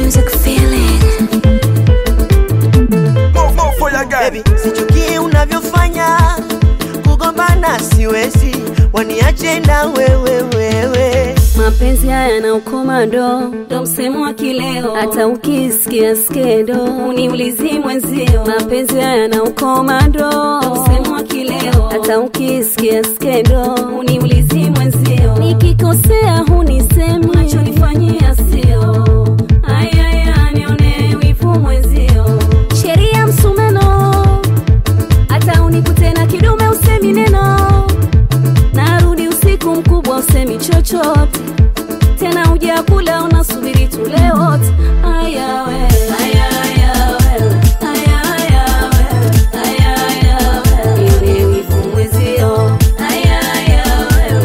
music feeling. Go for your girl. Baby, sichukie unavyofanya, kugombana siwezi, waniache na wewe. Mapenzi haya na ukomando, ndo msemo wa kileo. Hata ukisikia skendo, uniulizi mwenzio. Mapenzi haya na ukomando, ndo msemo wa kileo. Hata ukisikia skendo, uniulizi mwenzio. Nikikosea hunisemi, unachonifanyia sio. Aya, nione wivu mwenzio. Sheria msumeno, hata unikute na kidume usemi neno. Narudi usiku mkubwa usemi chochote. Tena hujakula unasubiri tule wote. Aya we, aya we, aya we, yule wivu mwezio. Aya we,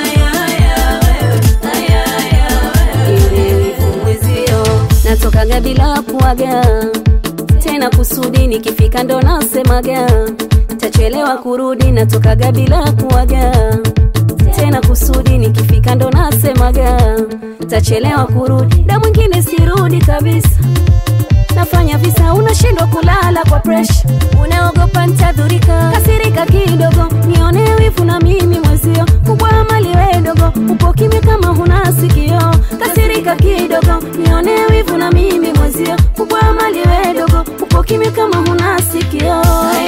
yule wivu mwezio. Natokaga bila kuaga, tena kusudi nikifika ndo nasemaga. Tachelewa kurudi, natokaga bila kuaga, tena kusudi nikifika ndo nasemaga. Tachelewa kurudi, da mwingine sirudi kabisa. Nafanya visa unashindwa kulala kwa pressure. Unaogopa nitadhurika, kasirika kidogo, nione wivu na mimi mwezio. Kubwa mali we dogo, upo kimya kama huna sikio. Kasirika kidogo, nione wivu na mimi mwezio. Kubwa mali we dogo, upo kimya kama huna sikio.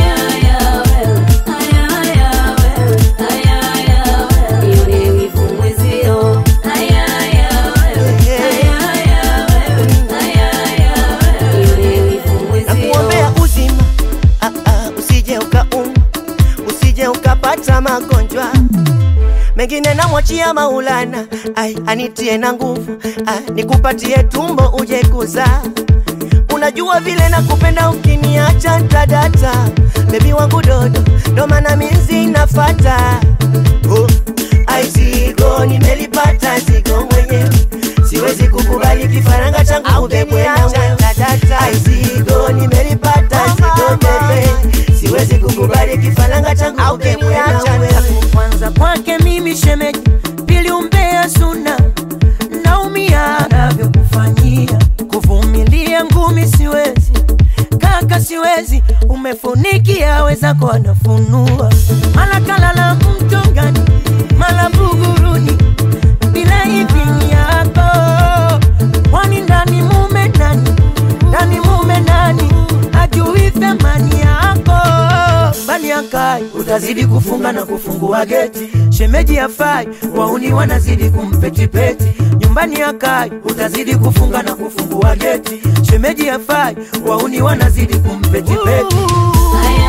Ukapata magonjwa mengine na mwachia Maulana, anitie na nguvu, nikupatie tumbo uje kuzaa. Unajua vile nakupenda, ukiniacha ntadata. Baby wangu dodo, ndo maana minzi nafata. Zigo nimelipata, zigo mwenyewe. Siwezi kukubali kifaranga changu ubebwe na wewe. Zigo nimelipata, zigo bebe. Siwezi kukubali kifaranga changu ubebwe na wewe. Kwanza kwake mimi shemeji, pili umbea suna. Naumia navyokufanyia, kuvumilia ngumi siwezi. Kaka siwezi, umefunikia wezako wanafunua. Mala kalala mtongani, mala buguruni, bila idhini yako. Wani ndani mume nani, ndani mume nani, ajui thamani yako. Bali akai, utazidi kufunga na kufungua geti. Shemeji hafai, wauni wanazidi kumpetipeti. Nyumbani akai, utazidi kufunga na kufungua geti. Shemeji hafai, wauni wanazidi kumpetipeti.